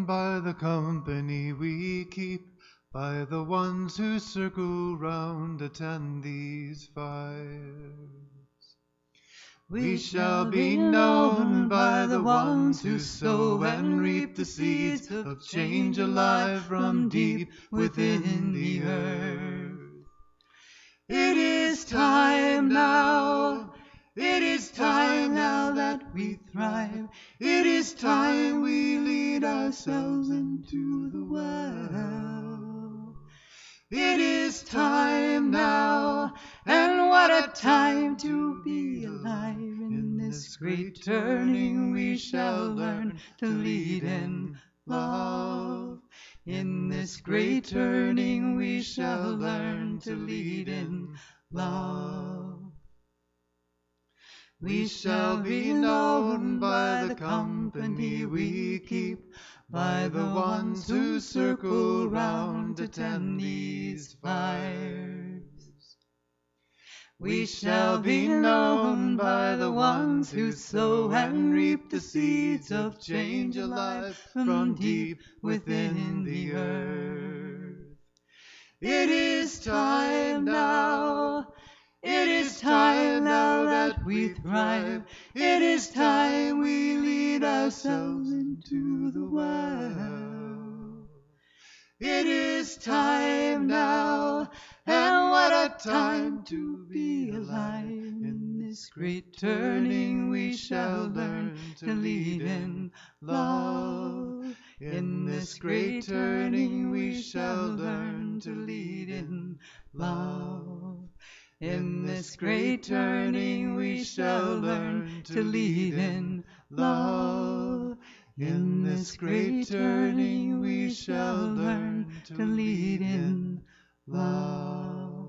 by the company we keep, by the ones who circle round, attend these fires. We shall be known by the ones who sow and reap the seeds of change alive from deep within the earth. It is time now, it is time now that we thrive. It is time we lead ourselves into the world. It is time now, and what a time to be alive. In this great turning we shall learn to lead in love. In this great turning we shall learn to lead in love. We shall be known by the company we keep, by the ones who circle round to tend these fires. We shall be known by the ones who sow and reap the seeds of change alive from deep within the earth. It is time now, it is time now that we thrive. It is time we lead ourselves into the world. It is time now, and what a time to be alive. In this great turning we shall learn to lead in love. In this great turning we shall learn to lead in love. In this great turning we shall learn to lead in love. In this great turning we shall learn to lead in love.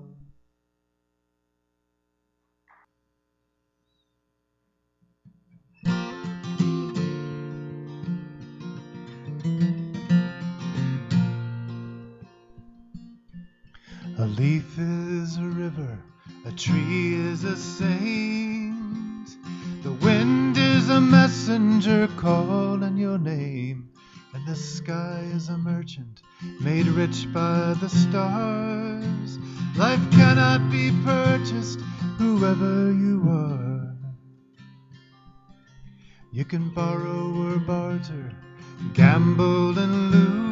A leaf is a river, a tree is a saint. The wind is a messenger calling your name, and the sky is a merchant made rich by the stars. Life cannot be purchased, whoever you are. You can borrow or barter, gamble and lose.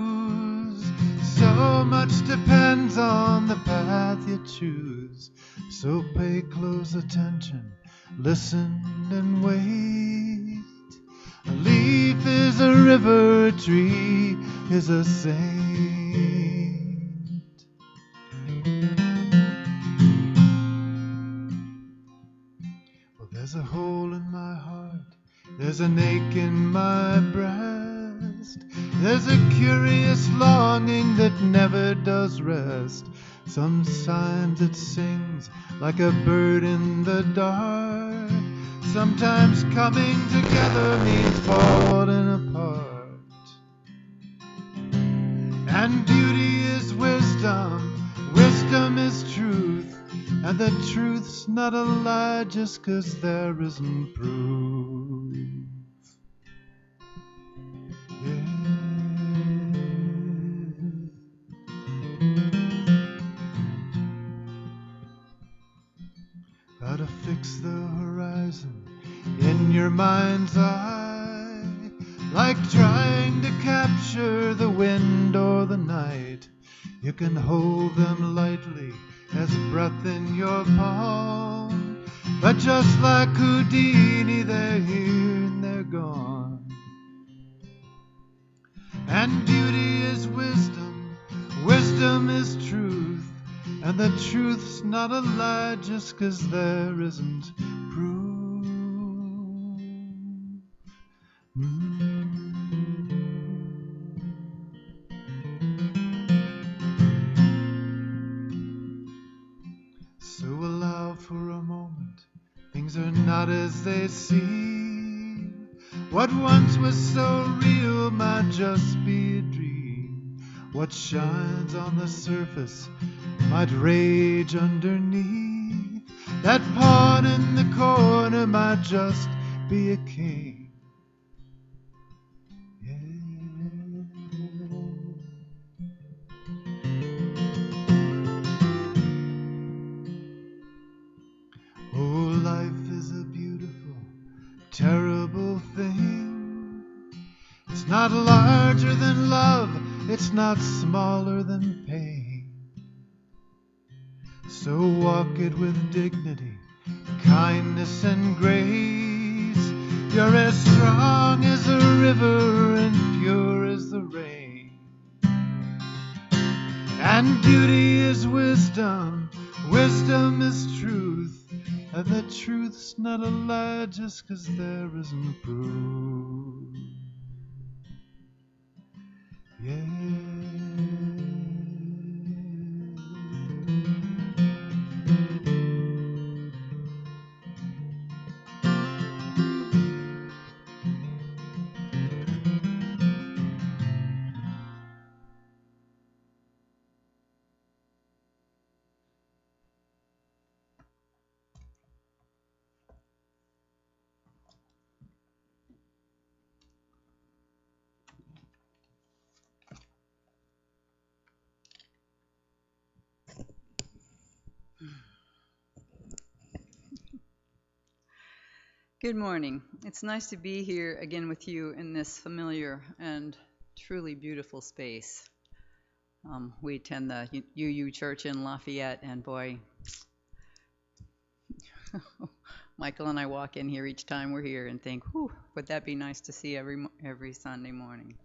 So much depends on the path you choose. So pay close attention, listen and wait. A leaf is a river, a tree is a saint. Well, there's a hole in my heart, there's an ache in my breast. There's a curious longing that never does rest. Sometimes it sings like a bird in the dark. Sometimes coming together means falling apart. And beauty is wisdom, wisdom is truth, and the truth's not a lie just 'cause there isn't proof. Yeah. How to fix the horizon in your mind's eye, like trying to capture the wind or the night. You can hold them lightly as breath in your palm, but just like Houdini, they're here and they're gone. And beauty is wisdom, wisdom is truth, and the truth's not a lie just 'cause there isn't proof. So allow for a moment, things are not as they seem. What once was so real might just be a dream. What shines on the surface might rage underneath. That pawn in the corner might just be a king. Yeah. not larger than love, it's not smaller than pain. So walk it with dignity, kindness and grace. You're as strong as a river and pure as the rain. And beauty is wisdom, wisdom is truth, and the truth's not a lie just 'cause there isn't proof. Good morning. It's nice to be here again with you in this familiar and truly beautiful space. We attend the UU Church in Lafayette, and boy, Michael and I walk in here each time we're here and think, whew, would that be nice to see every Sunday morning.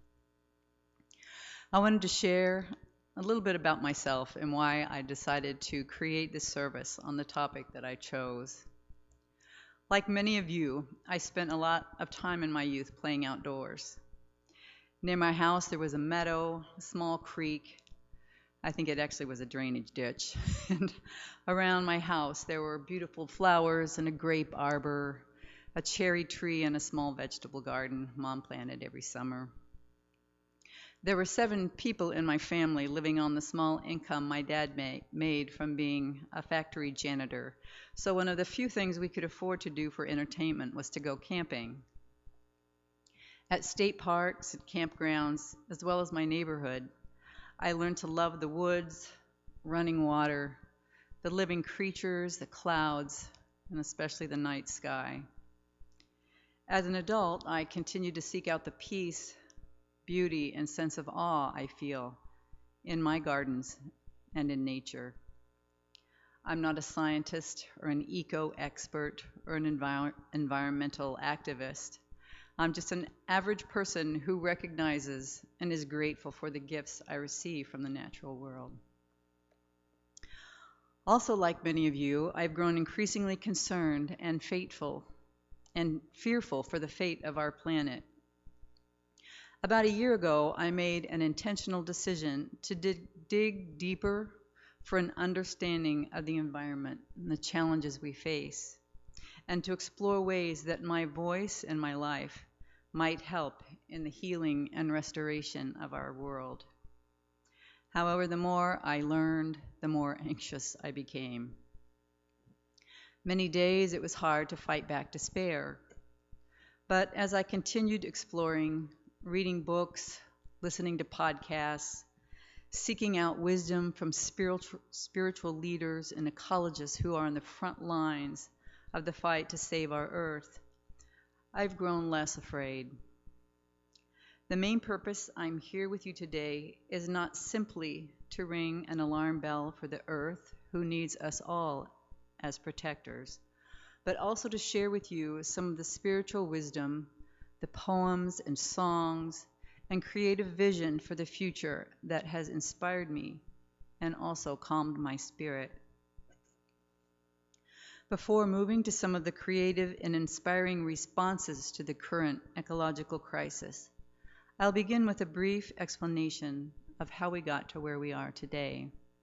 I wanted to share a little bit about myself and why I decided to create this service on the topic that I chose. Like many of you, I spent a lot of time in my youth playing outdoors. Near my house, there was a meadow, a small creek. I think it actually was a drainage ditch. And around my house, there were beautiful flowers and a grape arbor, a cherry tree, and a small vegetable garden Mom planted every summer. There were 7 people in my family living on the small income my dad made from being a factory janitor. So one of the few things we could afford to do for entertainment was to go camping. At state parks and campgrounds, as well as my neighborhood, I learned to love the woods, running water, the living creatures, the clouds, and especially the night sky. As an adult, I continued to seek out the peace, beauty, and sense of awe I feel in my gardens and in nature. I'm not a scientist or an eco-expert or an environmental activist. I'm just an average person who recognizes and is grateful for the gifts I receive from the natural world. Also, like many of you, I've grown increasingly concerned and fearful for the fate of our planet. About a year ago, I made an intentional decision to dig deeper for an understanding of the environment and the challenges we face, and to explore ways that my voice and my life might help in the healing and restoration of our world. However, the more I learned, the more anxious I became. Many days it was hard to fight back despair, but as I continued exploring, reading books, listening to podcasts, seeking out wisdom from spiritual leaders and ecologists who are on the front lines of the fight to save our Earth, I've grown less afraid. The main purpose I'm here with you today is not simply to ring an alarm bell for the Earth, who needs us all as protectors, but also to share with you some of the spiritual wisdom, the poems and songs, and creative vision for the future that has inspired me and also calmed my spirit. Before moving to some of the creative and inspiring responses to the current ecological crisis, I'll begin with a brief explanation of how we got to where we are today.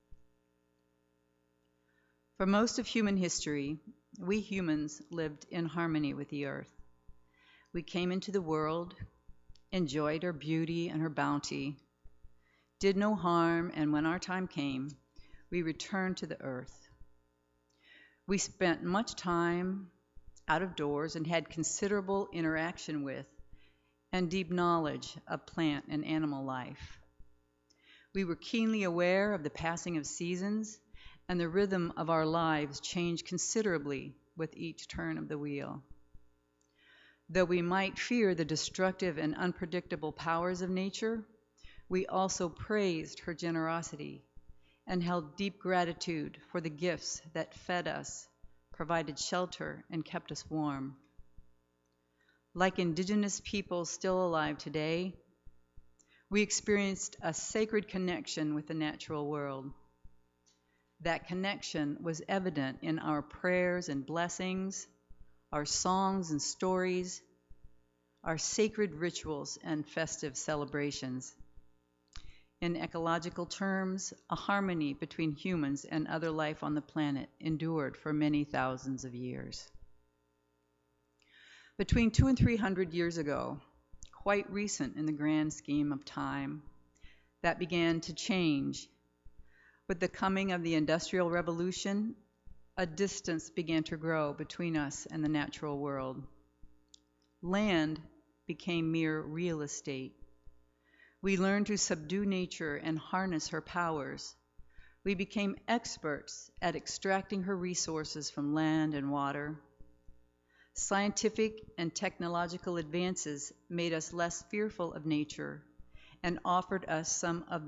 For most of human history, we humans lived in harmony with the earth. We came into the world, enjoyed her beauty and her bounty, did no harm, and when our time came, we returned to the earth. We spent much time out of doors and had considerable interaction with and deep knowledge of plant and animal life. We were keenly aware of the passing of seasons, and the rhythm of our lives changed considerably with each turn of the wheel. Though we might fear the destructive and unpredictable powers of nature, we also praised her generosity and held deep gratitude for the gifts that fed us, provided shelter, and kept us warm. Like indigenous peoples still alive today, we experienced a sacred connection with the natural world. That connection was evident in our prayers and blessings, our songs and stories, our sacred rituals and festive celebrations. In ecological terms, a harmony between humans and other life on the planet endured for many thousands of years. Between 200 and 300 years ago, quite recent in the grand scheme of time, that began to change. With the coming of the Industrial Revolution, a distance began to grow between us and the natural world. Land became mere real estate. We learned to subdue nature and harness her powers. We became experts at extracting her resources from land and water. Scientific and technological advances made us less fearful of nature and offered some of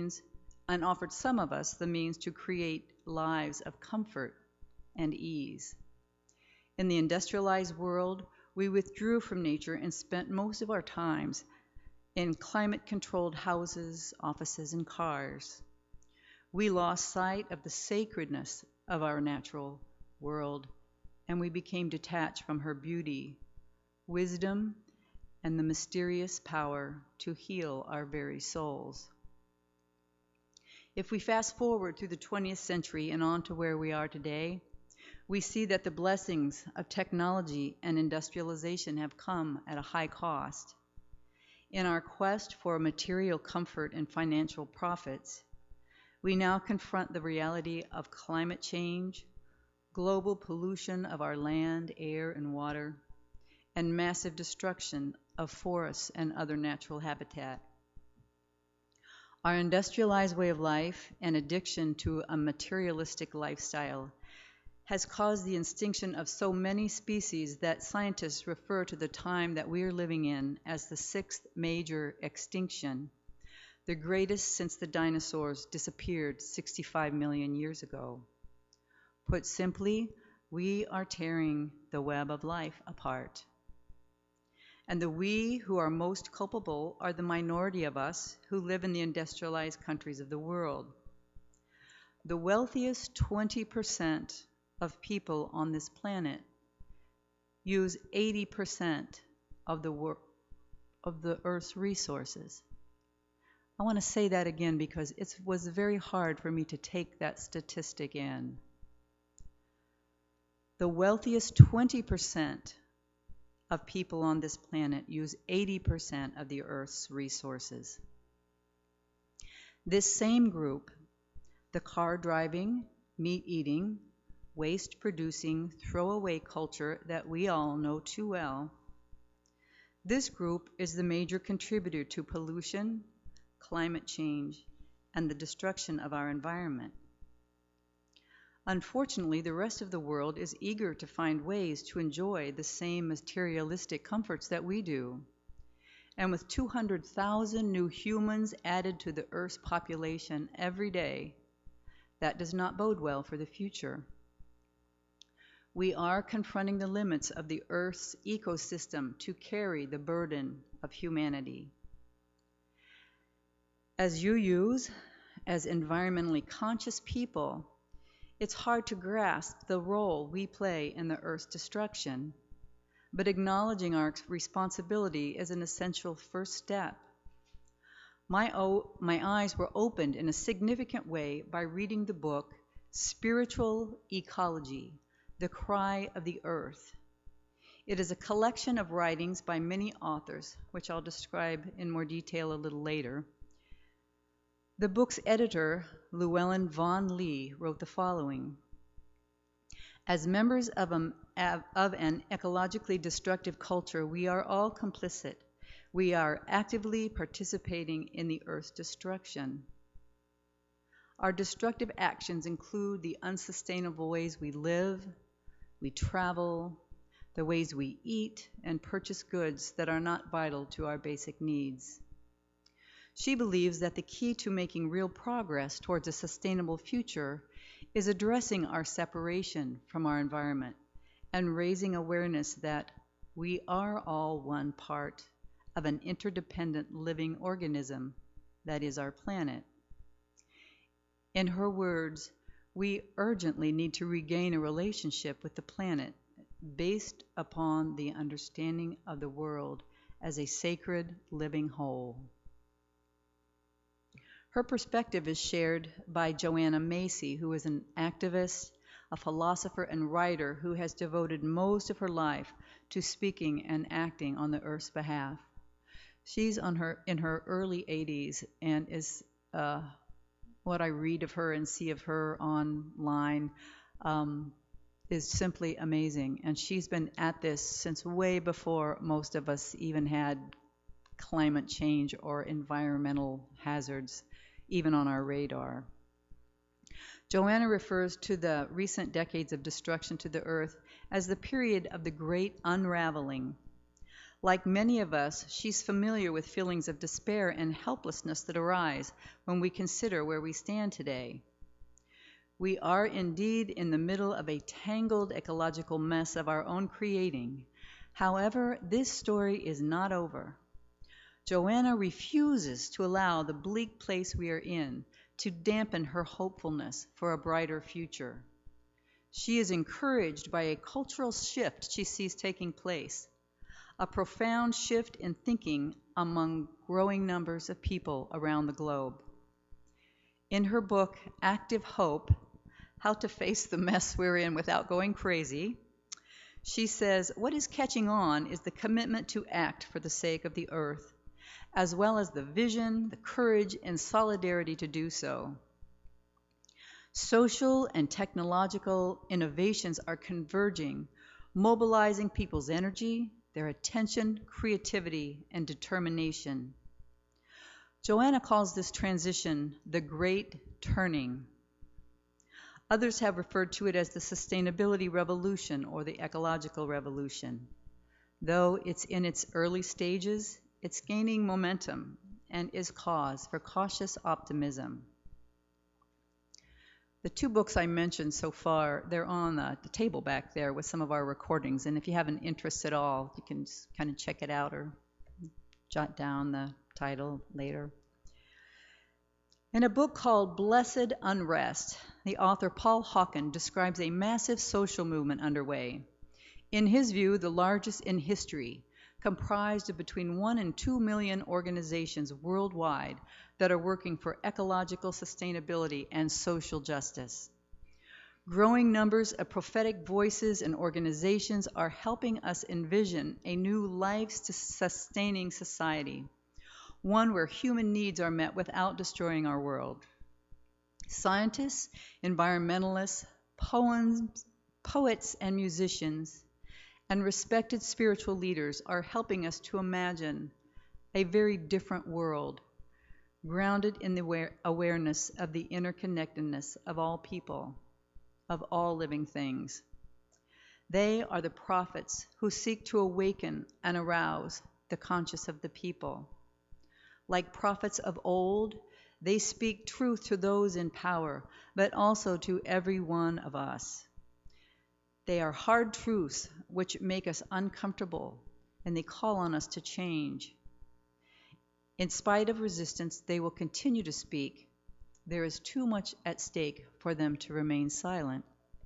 us the means to create lives of comfort and ease. In the industrialized world, we withdrew from nature and spent most of our times in climate-controlled houses, offices, and cars. We lost sight of the sacredness of our natural world, and we became detached from her beauty, wisdom, and the mysterious power to heal our very souls. If we fast forward through the 20th century and on to where we are today, we see that the blessings of technology and industrialization have come at a high cost. In our quest for material comfort and financial profits, we now confront the reality of climate change, global pollution of our land, air, and water, and massive destruction of forests and other natural habitat. Our industrialized way of life and addiction to a materialistic lifestyle has caused the extinction of so many species that scientists refer to the time that we are living in as the sixth major extinction, the greatest since the dinosaurs disappeared 65 million years ago. Put simply, we are tearing the web of life apart. And the we who are most culpable are the minority of us who live in the industrialized countries of the world. The wealthiest 20% of people on this planet use 80% of the Earth's resources. I want to say that again because it was very hard for me to take that statistic in. The wealthiest 20% of people on this planet use 80% of the Earth's resources. This same group, the car-driving, meat-eating, waste-producing, throwaway culture that we all know too well, this group is the major contributor to pollution, climate change, and the destruction of our environment. Unfortunately, the rest of the world is eager to find ways to enjoy the same materialistic comforts that we do. And with 200,000 new humans added to the Earth's population every day, that does not bode well for the future. We are confronting the limits of the Earth's ecosystem to carry the burden of humanity. As environmentally conscious people, it's hard to grasp the role we play in the Earth's destruction, but acknowledging our responsibility is an essential first step. My eyes were opened in a significant way by reading the book Spiritual Ecology: The Cry of the Earth. It is a collection of writings by many authors, which I'll describe in more detail a little later. The book's editor, Llewellyn Vaughan Lee, wrote the following: As members of an ecologically destructive culture, we are all complicit. We are actively participating in the Earth's destruction. Our destructive actions include the unsustainable ways we live, we travel, the ways we eat and purchase goods that are not vital to our basic needs. She believes that the key to making real progress towards a sustainable future is addressing our separation from our environment and raising awareness that we are all one part of an interdependent living organism that is our planet. In her words, we urgently need to regain a relationship with the planet based upon the understanding of the world as a sacred living whole. Her perspective is shared by Joanna Macy, who is an activist, a philosopher, and writer who has devoted most of her life to speaking and acting on the Earth's behalf. She's in her early 80s and is what I read of her and see of her online is simply amazing. And she's been at this since way before most of us even had climate change or environmental hazards even on our radar. Joanna refers to the recent decades of destruction to the earth as the period of the great unraveling. Like many of us, she's familiar with feelings of despair and helplessness that arise when we consider where we stand today. We are indeed in the middle of a tangled ecological mess of our own creating. However, this story is not over. Joanna refuses to allow the bleak place we are in to dampen her hopefulness for a brighter future. She is encouraged by a cultural shift she sees taking place, a profound shift in thinking among growing numbers of people around the globe. In her book, Active Hope, How to Face the Mess We're In Without Going Crazy, she says, what is catching on is the commitment to act for the sake of the earth, as well as the vision, the courage, and solidarity to do so. Social and technological innovations are converging, mobilizing people's energy, their attention, creativity, and determination. Joanna calls this transition the Great Turning. Others have referred to it as the sustainability revolution or the ecological revolution. Though it's in its early stages, it's gaining momentum and is cause for cautious optimism. The two books I mentioned so far, they're on the table back there with some of our recordings, and if you have an interest at all, you can kind of check it out or jot down the title later. In a book called Blessed Unrest, the author Paul Hawken describes a massive social movement underway. In his view, the largest in history, comprised of between 1 and 2 million organizations worldwide that are working for ecological sustainability and social justice. Growing numbers of prophetic voices and organizations are helping us envision a new life-sustaining society, one where human needs are met without destroying our world. Scientists, environmentalists, poets, and musicians, and respected spiritual leaders are helping us to imagine a very different world, grounded in the awareness of the interconnectedness of all people, of all living things. They are the prophets who seek to awaken and arouse the conscience of the people. Like prophets of old, they speak truth to those in power, but also to every one of us. They are hard truths which make us uncomfortable, and they call on us to change. In spite of resistance, they will continue to speak. There is too much at stake for them to remain silent.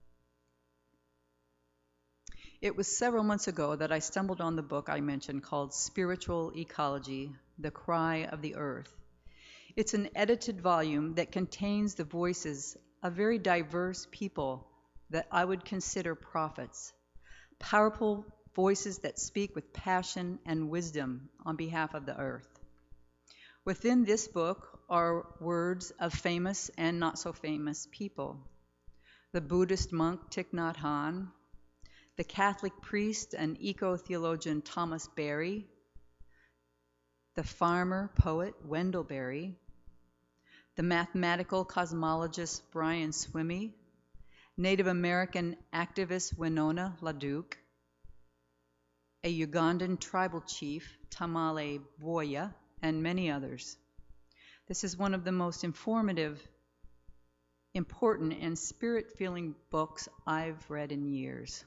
It was several months ago that I stumbled on the book I mentioned called Spiritual Ecology, The Cry of the Earth. It's an edited volume that contains the voices of very diverse people that I would consider prophets, powerful voices that speak with passion and wisdom on behalf of the earth. Within this book are words of famous and not so famous people. The Buddhist monk Thich Nhat Hanh, the Catholic priest and eco-theologian Thomas Berry, the farmer poet Wendell Berry, the mathematical cosmologist Brian Swimme, Native American activist Winona LaDuke, a Ugandan tribal chief, Tamale Boya, and many others. This is one of the most informative, important, and spirit-filling books I've read in years.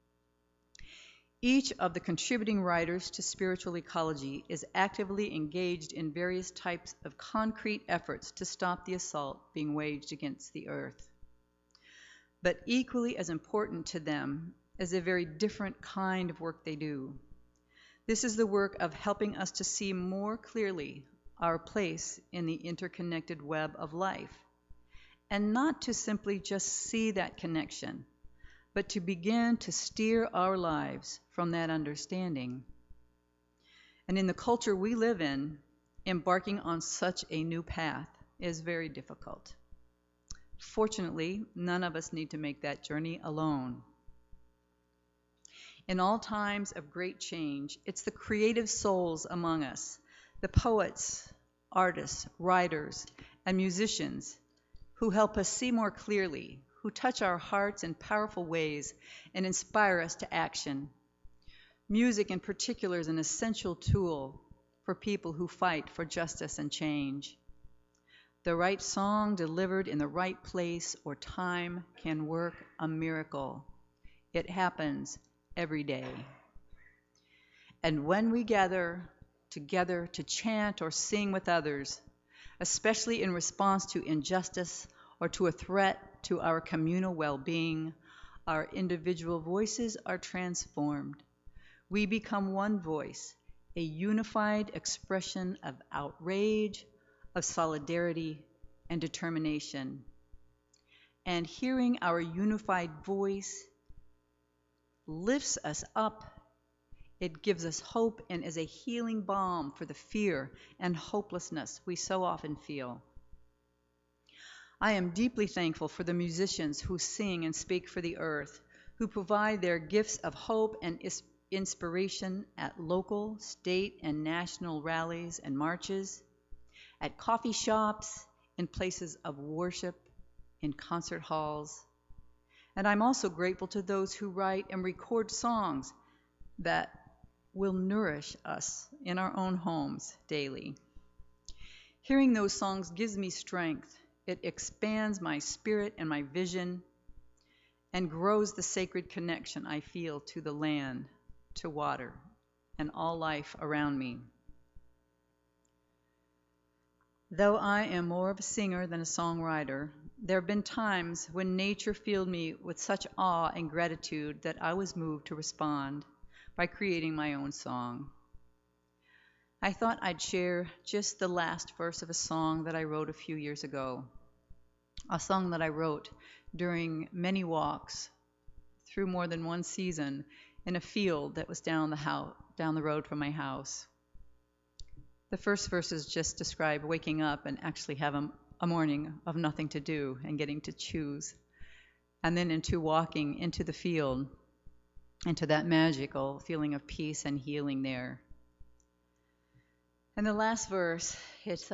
Each of the contributing writers to Spiritual Ecology is actively engaged in various types of concrete efforts to stop the assault being waged against the earth. But equally as important to them is a very different kind of work they do. This is the work of helping us to see more clearly our place in the interconnected web of life, and not to simply just see that connection, but to begin to steer our lives from that understanding. And in the culture we live in, embarking on such a new path is very difficult. Fortunately, none of us need to make that journey alone. In all times of great change, it's the creative souls among us, the poets, artists, writers, and musicians who help us see more clearly, who touch our hearts in powerful ways and inspire us to action. Music in particular is an essential tool for people who fight for justice and change. The right song delivered in the right place or time can work a miracle. It happens every day. And when we gather together to chant or sing with others, especially in response to injustice or to a threat to our communal well-being, our individual voices are transformed. We become one voice, a unified expression of outrage, of solidarity, and determination. And hearing our unified voice lifts us up. It gives us hope and is a healing balm for the fear and hopelessness we so often feel. I am deeply thankful for the musicians who sing and speak for the earth, who provide their gifts of hope and inspiration at local, state, and national rallies and marches, at coffee shops, in places of worship, in concert halls. And I'm also grateful to those who write and record songs that will nourish us in our own homes daily. Hearing those songs gives me strength. It expands my spirit and my vision and grows the sacred connection I feel to the land, to water, and all life around me. Though I am more of a singer than a songwriter, there have been times when nature filled me with such awe and gratitude that I was moved to respond by creating my own song. I thought I'd share just the last verse of a song that I wrote a few years ago, a song that I wrote during many walks through more than one season in a field that was down the road from my house. The first verses just describe waking up and actually have a morning of nothing to do and getting to choose, and then into walking into the field, into that magical feeling of peace and healing there. And the last verse, it's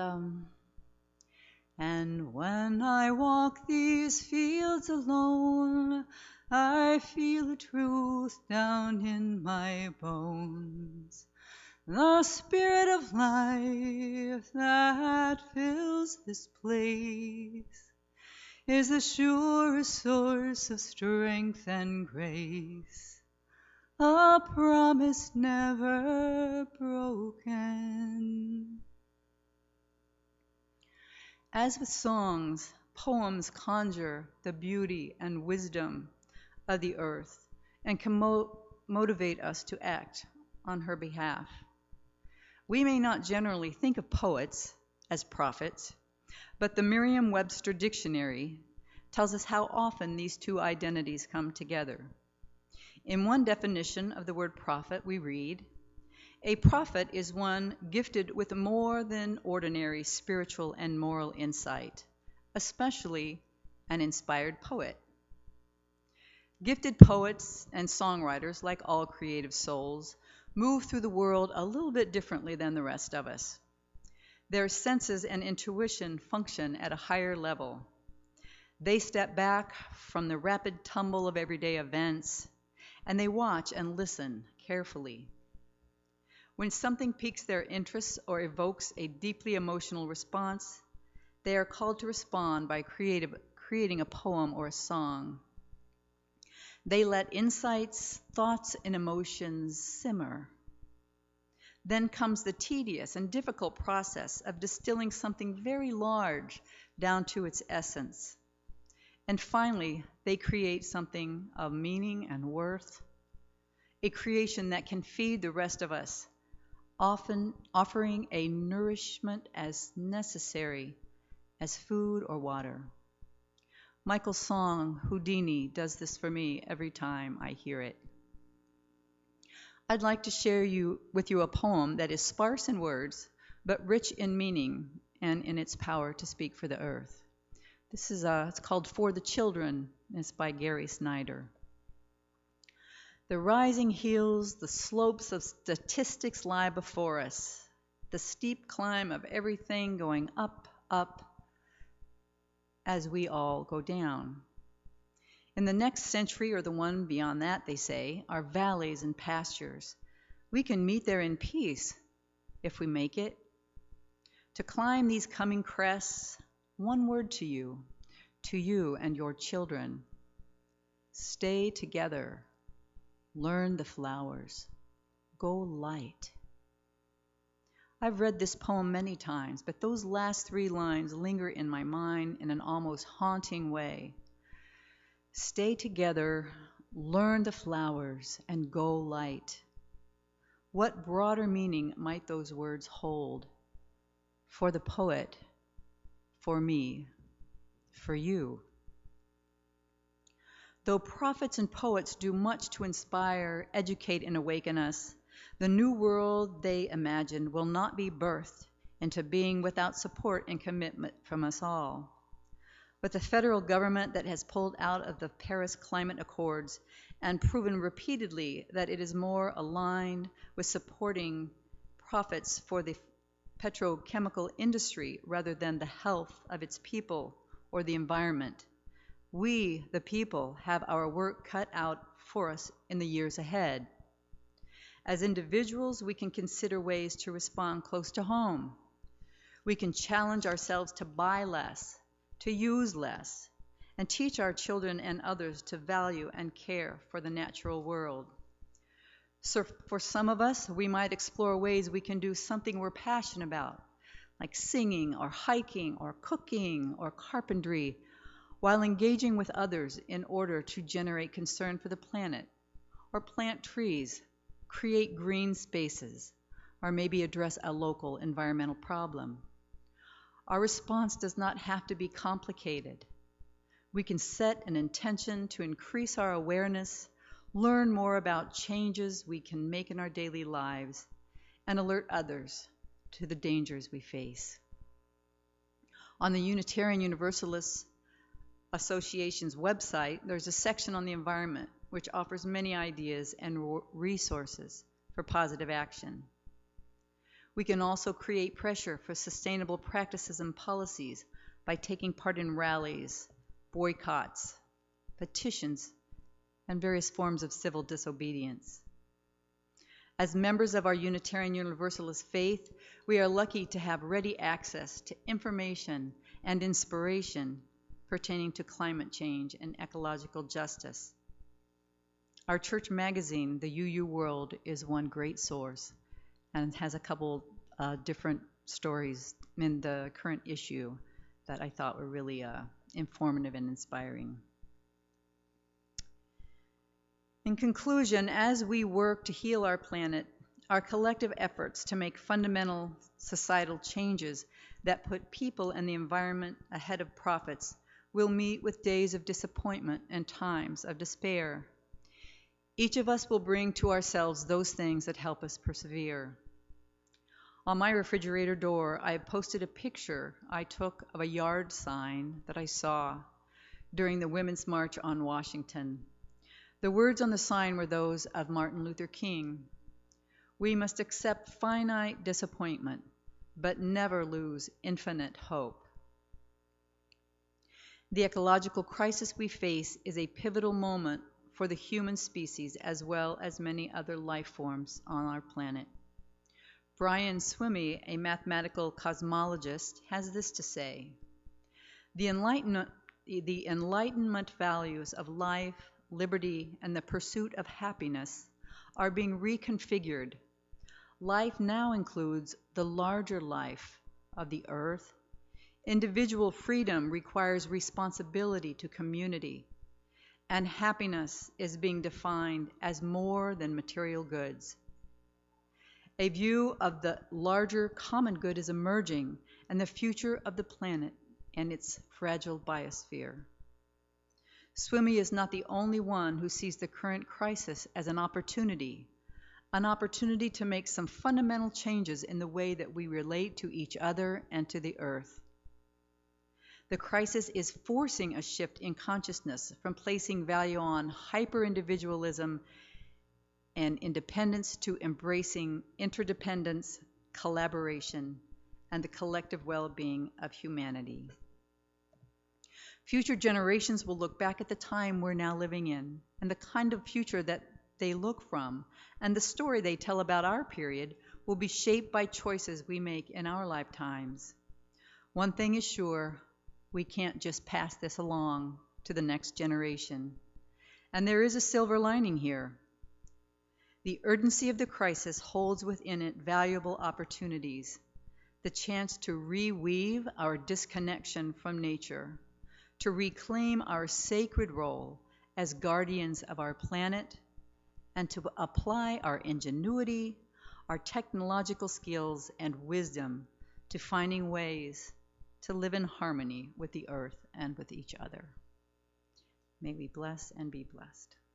and when I walk these fields alone, I feel the truth down in my bones. The spirit of life that fills this place is the surest source of strength and grace, a promise never broken. As with songs, poems conjure the beauty and wisdom of the earth and can motivate us to act on her behalf. We may not generally think of poets as prophets, but the Merriam-Webster Dictionary tells us how often these two identities come together. In one definition of the word prophet, we read, "A prophet is one gifted with more than ordinary spiritual and moral insight, especially an inspired poet." Gifted poets and songwriters, like all creative souls, move through the world a little bit differently than the rest of us. Their senses and intuition function at a higher level. They step back from the rapid tumble of everyday events, and they watch and listen carefully. When something piques their interest or evokes a deeply emotional response, they are called to respond by creating a poem or a song. They let insights, thoughts, and emotions simmer. Then comes the tedious and difficult process of distilling something very large down to its essence. And finally, they create something of meaning and worth, a creation that can feed the rest of us, often offering a nourishment as necessary as food or water. Michael's song, Houdini, does this for me every time I hear it. I'd like to share with you a poem that is sparse in words, but rich in meaning and in its power to speak for the earth. This is it's called For the Children, and it's by Gary Snyder. The rising hills, the slopes of statistics lie before us, the steep climb of everything going up, up, as we all go down. In the next century, or the one beyond that, they say, are valleys and pastures. We can meet there in peace, if we make it. To climb these coming crests, one word to you and your children. Stay together. Learn the flowers. Go light. I've read this poem many times, but those last 3 lines linger in my mind in an almost haunting way. Stay together, learn the flowers, and go light. What broader meaning might those words hold? For the poet, for me, for you. Though prophets and poets do much to inspire, educate, and awaken us, the new world they imagined will not be birthed into being without support and commitment from us all. With the federal government that has pulled out of the Paris Climate Accords and proven repeatedly that it is more aligned with supporting profits for the petrochemical industry rather than the health of its people or the environment, we, the people, have our work cut out for us in the years ahead. As individuals, we can consider ways to respond close to home. We can challenge ourselves to buy less, to use less, and teach our children and others to value and care for the natural world. So for some of us, we might explore ways we can do something we're passionate about, like singing or hiking or cooking or carpentry, while engaging with others in order to generate concern for the planet, or plant trees, create green spaces, or maybe address a local environmental problem. Our response does not have to be complicated. We can set an intention to increase our awareness, learn more about changes we can make in our daily lives, and alert others to the dangers we face. On the Unitarian Universalist Association's website, there's a section on the environment which offers many ideas and resources for positive action. We can also create pressure for sustainable practices and policies by taking part in rallies, boycotts, petitions, and various forms of civil disobedience. As members of our Unitarian Universalist faith, we are lucky to have ready access to information and inspiration pertaining to climate change and ecological justice. Our church magazine, the UU World, is one great source and has a couple different stories in the current issue that I thought were really informative and inspiring. In conclusion, as we work to heal our planet, our collective efforts to make fundamental societal changes that put people and the environment ahead of profits will meet with days of disappointment and times of despair. Each of us will bring to ourselves those things that help us persevere. On my refrigerator door, I posted a picture I took of a yard sign that I saw during the Women's March on Washington. The words on the sign were those of Martin Luther King. We must accept finite disappointment, but never lose infinite hope. The ecological crisis we face is a pivotal moment for the human species as well as many other life forms on our planet. Brian Swimme, a mathematical cosmologist, has this to say: the Enlightenment values of life, liberty, and the pursuit of happiness are being reconfigured. Life now includes the larger life of the earth. Individual freedom requires responsibility to community, and happiness is being defined as more than material goods. A view of the larger common good is emerging, and the future of the planet and its fragile biosphere. Swimme is not the only one who sees the current crisis as an opportunity to make some fundamental changes in the way that we relate to each other and to the earth. The crisis is forcing a shift in consciousness from placing value on hyper-individualism and independence to embracing interdependence, collaboration, and the collective well-being of humanity. Future generations will look back at the time we're now living in and the kind of future that they look from, and the story they tell about our period will be shaped by choices we make in our lifetimes. One thing is sure, we can't just pass this along to the next generation. And there is a silver lining here. The urgency of the crisis holds within it valuable opportunities, the chance to reweave our disconnection from nature, to reclaim our sacred role as guardians of our planet, and to apply our ingenuity, our technological skills, and wisdom to finding ways to live in harmony with the earth and with each other. May we bless and be blessed.